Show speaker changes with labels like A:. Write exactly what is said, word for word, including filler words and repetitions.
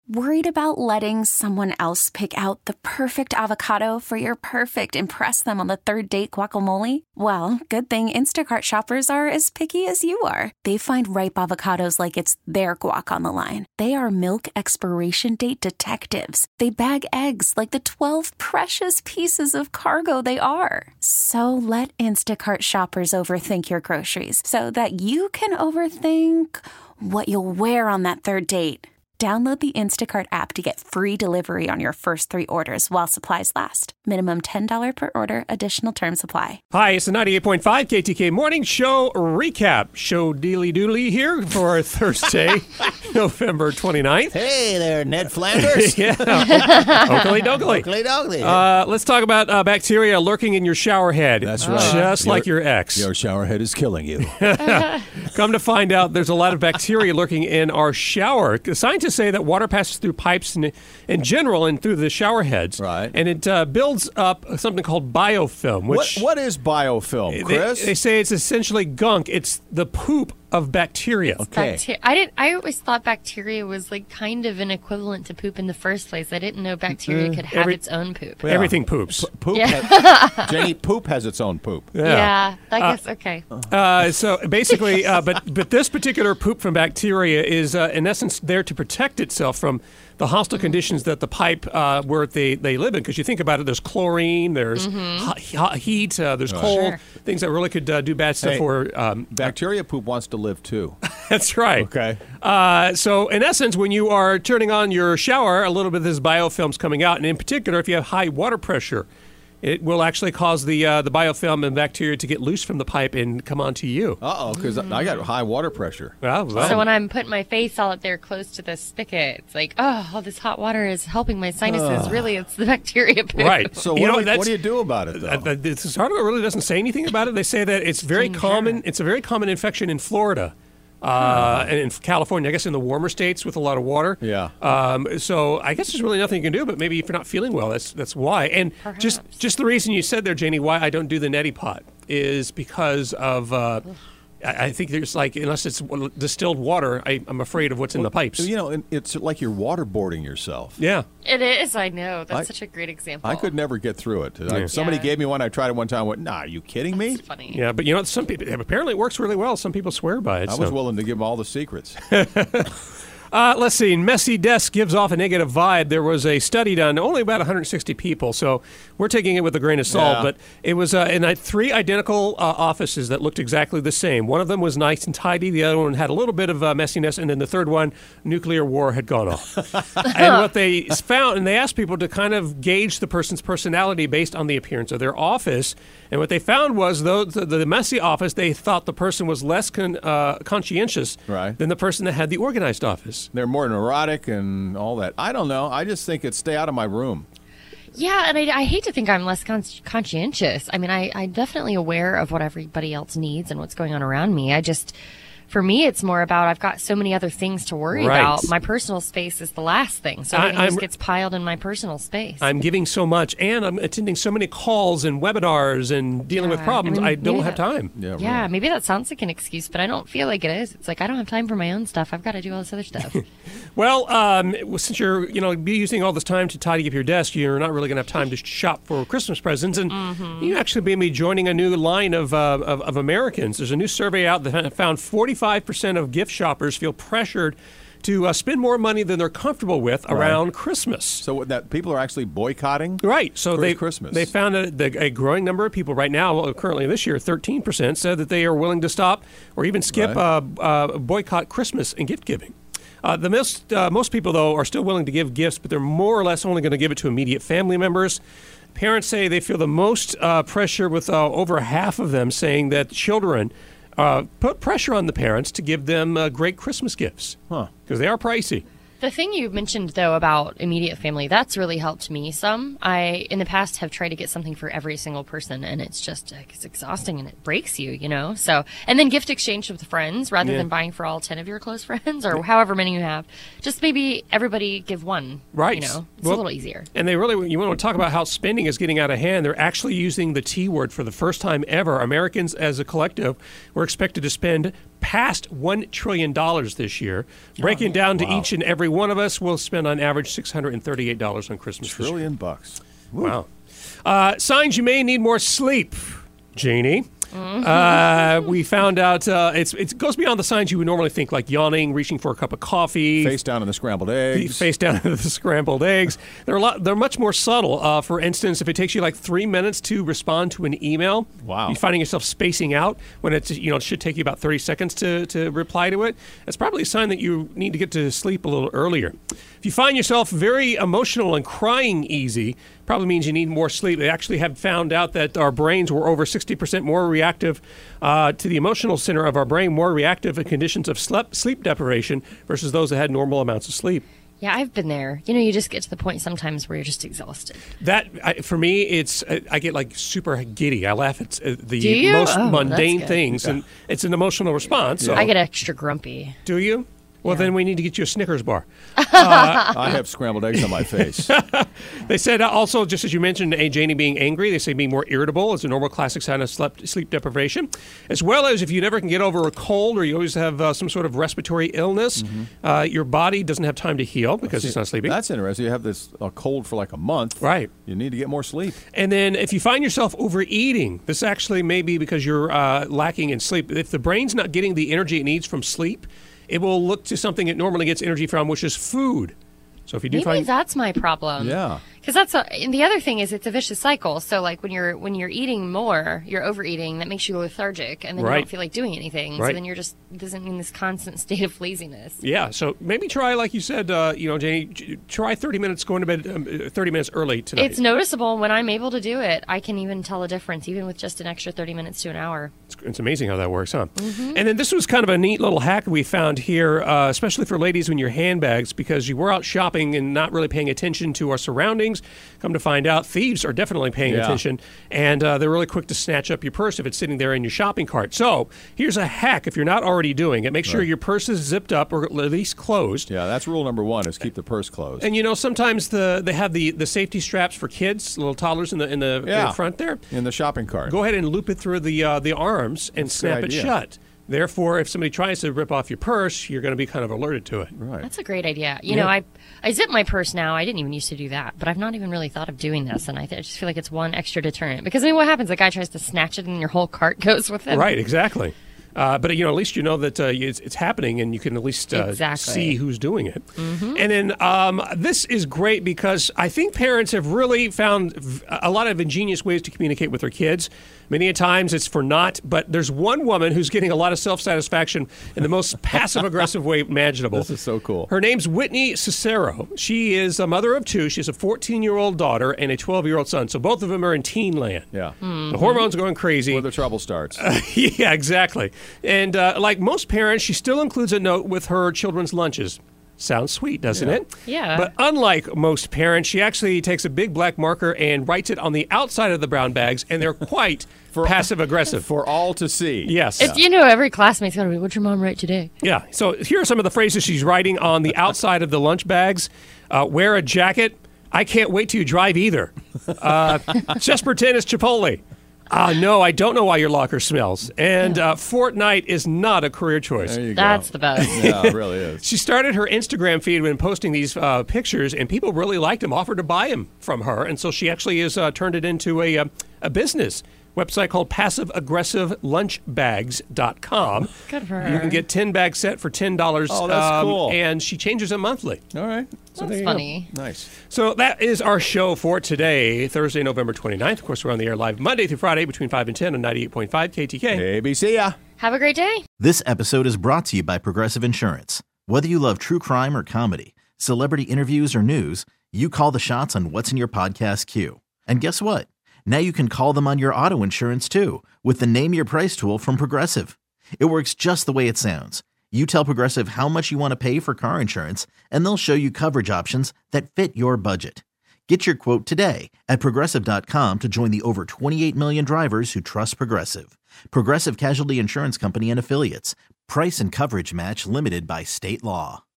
A: Worried about letting someone else pick out the perfect avocado for your perfect impress them on the third date guacamole? Well, good thing Instacart shoppers are as picky as you are. They find ripe avocados like it's their guac on the line. They are milk expiration date detectives. They bag eggs like the twelve precious pieces of cargo they are. So let Instacart shoppers overthink your groceries so that you can overthink what you'll wear on that third date. Download the Instacart app to get free delivery on your first three orders while supplies last. Minimum ten dollars per order. Additional terms apply.
B: Hi, it's the ninety-eight point five K T K Morning Show recap. Show Dealy Dooley here for Thursday, November twenty-ninth.
C: Hey there, Ned Flanders.
B: Yeah. Oakley dokley.
C: Oakley dokley.
B: Uh, let's talk about uh, bacteria lurking in your shower head.
C: That's right.
B: Just
C: Your-
B: like your ex.
C: Your shower head is killing you.
B: Come to find out, there's a lot of bacteria lurking in our shower. Scientists say that water passes through pipes in, in general and through the shower heads.
C: Right.
B: And it uh, builds up something called biofilm. Which
C: what, what is biofilm, Chris?
B: They, they say it's essentially gunk. It's the poop of bacteria.
C: Okay.
D: Bacteria. I didn't. I always thought bacteria was like kind of an equivalent to poop in the first place. I didn't know bacteria could have
B: Every-
D: its own poop.
C: Yeah.
B: Everything poops.
C: P- poop.
D: Yeah.
C: Has, Jenny, poop has its own poop.
D: Yeah, I guess okay.
B: Uh, so basically, uh, but but this particular poop from bacteria is, uh, in essence, there to protect itself from the hostile conditions that the pipe uh, where they, they live in. Because you think about it, there's chlorine, there's hot, hot heat, uh, there's cold,
D: Sure.
B: things that really could uh, do bad stuff
C: Hey,
B: for. Um,
C: Bacteria poop wants to live too.
B: that's right.
C: Okay.
B: Uh, so in essence, when you are turning on your shower, a little bit of this biofilm's coming out, and in particular, if you have high water pressure, it will actually cause the uh, the biofilm and bacteria to get loose from the pipe and come onto you.
C: Uh-oh, because I got high water pressure.
B: Well, well,
D: So when I'm putting my face all up there close to the spigot, it's like, oh, all this hot water is helping my sinuses. Really, it's the bacteria poop.
B: right.
C: So
B: you
C: what,
B: know,
C: do we-
B: that's-
C: what do you do about it, though?
B: Uh, the- this article really doesn't say anything about it. They say that it's very
D: Sure.
B: common. It's a very common infection in Florida. Uh, and in California, I guess in the warmer states with a lot of water.
C: Yeah.
B: Um, so I guess there's really nothing you can do, but maybe if you're not feeling well, that's that's why. And just
D: Perhaps.
B: just the reason you said there, Janie, why I don't do the neti pot is because of uh, I, I think there's like unless it's distilled water, I, I'm afraid of what's in the pipes.
C: You know, and it's like you're waterboarding yourself.
B: Yeah.
D: It is. I know. That's
C: I-
D: such a great example.
C: I could never get through it. I-
B: Yeah.
C: somebody
D: Yeah.
C: gave me one. I tried it one time. I went, nah, are you kidding me?
D: It's funny.
B: Yeah, but you know, some people apparently it works really well. Some people swear by it.
C: I
B: so.
C: was willing to give them all the secrets.
B: Uh, let's see. Messy desk gives off a negative vibe. There was a study done, only about one hundred sixty people, so we're taking it with a grain of salt.
C: Yeah.
B: But it was uh, in uh, three identical uh, offices that looked exactly the same. One of them was nice and tidy. The other one had a little bit of uh, messiness, and then the third one, nuclear war had gone off. And what they found, and they asked people to kind of gauge the person's personality based on the appearance of their office. And what they found was, though the, the messy office, they thought the person was less con, uh, conscientious
C: Right.
B: than the person that had the organized office.
C: They're more neurotic and all that. I don't know. I just think it's stay out of my room.
D: Yeah, and I, I hate to think I'm less con- conscientious. I mean, I, I'm definitely aware of what everybody else needs and what's going on around me. I just, for me, it's more about I've got so many other things to worry
B: Right.
D: about. My personal space is the last thing, so
B: I-
D: everything
B: I'm-
D: just gets piled in my personal space.
B: I'm giving so much, and I'm attending so many calls and webinars and dealing with
D: Yeah,
B: problems.
D: I
B: I,
D: mean,
B: don't
D: maybe
B: have
D: that-
B: time.
C: Yeah.
D: yeah,
C: right.
D: maybe that sounds like an excuse, but I don't feel like it is. It's like I don't have time for my own stuff. I've got to do all this other stuff.
B: Well, um, since you're, you know, be using all this time to tidy up your desk, you're not really going to have time to shop for Christmas presents, and
D: Mm-hmm.
B: you actually may be joining a new line of, uh, of of Americans. There's a new survey out that found forty-five percent of gift shoppers feel pressured to uh, spend more money than they're comfortable with around Christmas.
C: So what, that people are actually boycotting?
B: Right. So
C: For
B: they
C: Christmas.
B: they found a, the, a growing number of people right now, well, currently this year, thirteen percent said that they are willing to stop or even skip
C: Right.
B: uh, uh, boycott Christmas and gift giving. Uh, the most uh, most people though are still willing to give gifts, but they're more or less only going to give it to immediate family members. Parents say they feel the most uh, pressure, with uh, over half of them saying that children uh, put pressure on the parents to give them uh, great Christmas gifts
C: Huh.
B: because they are pricey.
D: The thing you mentioned, though, about immediate family, that's really helped me some. I, in the past, have tried to get something for every single person, and it's just, like, it's exhausting and it breaks you, you know? So, and then gift exchange with friends rather
B: Yeah.
D: than buying for all ten of your close friends or however many you have. Just maybe everybody give one.
B: Right.
D: You know? It's
B: Well,
D: a little easier.
B: And they really, you want to talk about how spending is getting out of hand. They're actually using the T word for the first time ever. Americans as a collective were expected to spend past one trillion dollars this year. Breaking down to
C: Wow.
B: each and every one of us, we'll spend on average six hundred thirty-eight dollars on Christmas this year.
C: Trillion bucks.
B: Wow. Uh, signs you may need more sleep, Janie. Uh, we found out uh, it's, it goes beyond the signs you would normally think, like yawning, reaching for a cup of coffee,
C: Face down in the scrambled eggs.
B: face down into the scrambled eggs. They're a lot. They're much more subtle. Uh, for instance, if it takes you like three minutes to respond to an email,
C: Wow.
B: you're finding yourself spacing out when it's you know it should take you about thirty seconds to to reply to it. That's probably a sign that you need to get to sleep a little earlier. If you find yourself very emotional and crying easy, probably means you need more sleep. They actually have found out that our brains were over sixty percent more reactive uh, to the emotional center of our brain, more reactive in conditions of sleep, sleep deprivation versus those that had normal amounts of sleep.
D: Yeah, I've been there. You know, you just get to the point sometimes where you're just exhausted.
B: That I, for me, it's I I get like super giddy. I laugh at uh, the
D: Do you?
B: most
D: Oh,
B: mundane
D: that's good.
B: things, and it's an emotional response. So.
D: I get extra grumpy.
B: Do you? Well,
D: Yeah.
B: then we need to get you a Snickers bar.
C: I have scrambled eggs on my face.
B: They said uh, also, just as you mentioned, a Janie being angry, they say being more irritable is a normal classic sign of sleep, sleep deprivation, as well as if you never can get over a cold or you always have uh, some sort of respiratory illness, uh, your body doesn't have time to heal because it's not sleeping.
C: That's interesting. You have this uh, cold for like a month.
B: Right.
C: You need to get more sleep.
B: And then if you find yourself overeating, this actually may be because you're uh, lacking in sleep. If the brain's not getting the energy it needs from sleep, it will look to something it normally gets energy from, which is food. So if you do
D: Maybe
B: find
D: that's my problem.
C: Yeah.
D: Because that's a, and the other thing is it's a vicious cycle. So like when you're when you're eating more, you're overeating. That makes you lethargic, and then you
B: Right.
D: don't feel like doing anything.
B: Right.
D: So then you're just doesn't in this constant state of laziness.
B: Yeah, so maybe try, like you said, uh, you know, Janie, j- try thirty minutes, going to bed um, uh, thirty minutes early tonight.
D: It's noticeable when I'm able to do it. I can even tell a difference, even with just an extra thirty minutes to an hour.
B: It's, it's amazing how that works, huh? And then this was kind of a neat little hack we found here, uh, especially for ladies when your handbags, because you were out shopping and not really paying attention to our surroundings. Come to find out, thieves are definitely paying
C: Yeah.
B: attention, and uh, they're really quick to snatch up your purse if it's sitting there in your shopping cart. So here's a hack if you're not already doing it. Make sure your purse is zipped up or at least closed.
C: Yeah, that's rule number one is keep the purse closed.
B: And you know, sometimes the they have the, the safety straps for kids, little toddlers in the in the, in
C: Yeah.
B: the front there.
C: In the shopping cart.
B: Go ahead and loop it through the uh, the arms and
C: That's a
B: snap
C: good
B: it
C: idea.
B: shut. Therefore, if somebody tries to rip off your purse, you're going to be kind of alerted to it.
C: Right.
D: That's a great idea. You
B: Yeah.
D: know, I I zip my purse now. I didn't even used to do that, but I've not even really thought of doing this, and I, th- I just feel like it's one extra deterrent. Because I mean, what happens? The guy tries to snatch it, and your whole cart goes with it.
B: Right, exactly. Uh, but you know, at least you know that uh, it's, it's happening, and you can at least uh,
D: Exactly.
B: see who's doing it. And then um, this is great because I think parents have really found v- a lot of ingenious ways to communicate with their kids. Many a times it's for naught, but there's one woman who's getting a lot of self-satisfaction in the most passive-aggressive way imaginable.
C: This is so cool.
B: Her name's Whitney Cicero. She is a mother of two. She has a fourteen-year-old daughter and a twelve-year-old son. So both of them are in teen land.
C: Yeah.
D: Hmm.
B: The hormones are going crazy.
C: Where the trouble starts.
B: Yeah, exactly. And uh, like most parents, she still includes a note with her children's lunches. Sounds sweet, doesn't
C: Yeah.
B: it?
D: Yeah.
B: But unlike most parents, she actually takes a big black marker and writes it on the outside of the brown bags, and they're quite passive aggressive.
C: For all to see.
B: Yes.
D: If you know, every classmate's gonna be, "What'd your mom write today?"
B: Yeah. So here are some of the phrases she's writing on the outside of the lunch bags. Uh, wear a jacket. I can't wait till you drive either. Uh, just pretend it's Chipotle. Uh, no, I don't know why your locker smells. And uh, Fortnite is not a career choice.
C: There you go.
D: That's the best.
C: Yeah, it really is.
B: She started her Instagram feed when posting these uh, pictures, and people really liked them, offered to buy them from her. And so she actually has uh, turned it into a, uh, a business website called passive aggressive lunch bags dot com.
D: Good for her.
B: You can get ten bags set for ten dollars.
C: Oh, that's cool.
B: And she changes it monthly.
C: All right.
B: So there
D: That's
B: you go.
D: funny.
C: Nice.
B: So that is our show for today, Thursday, November twenty-ninth. Of course, we're on the air live Monday through Friday between five and ten on ninety-eight point five K T K.
C: A B C ya.
D: Have a great day.
E: This episode is brought to you by Progressive Insurance. Whether you love true crime or comedy, celebrity interviews or news, you call the shots on what's in your podcast queue. And guess what? Now you can call them on your auto insurance too with the Name Your Price tool from Progressive. It works just the way it sounds. You tell Progressive how much you want to pay for car insurance, and they'll show you coverage options that fit your budget. Get your quote today at Progressive dot com to join the over twenty-eight million drivers who trust Progressive. Progressive Casualty Insurance Company and Affiliates. Price and coverage match limited by state law.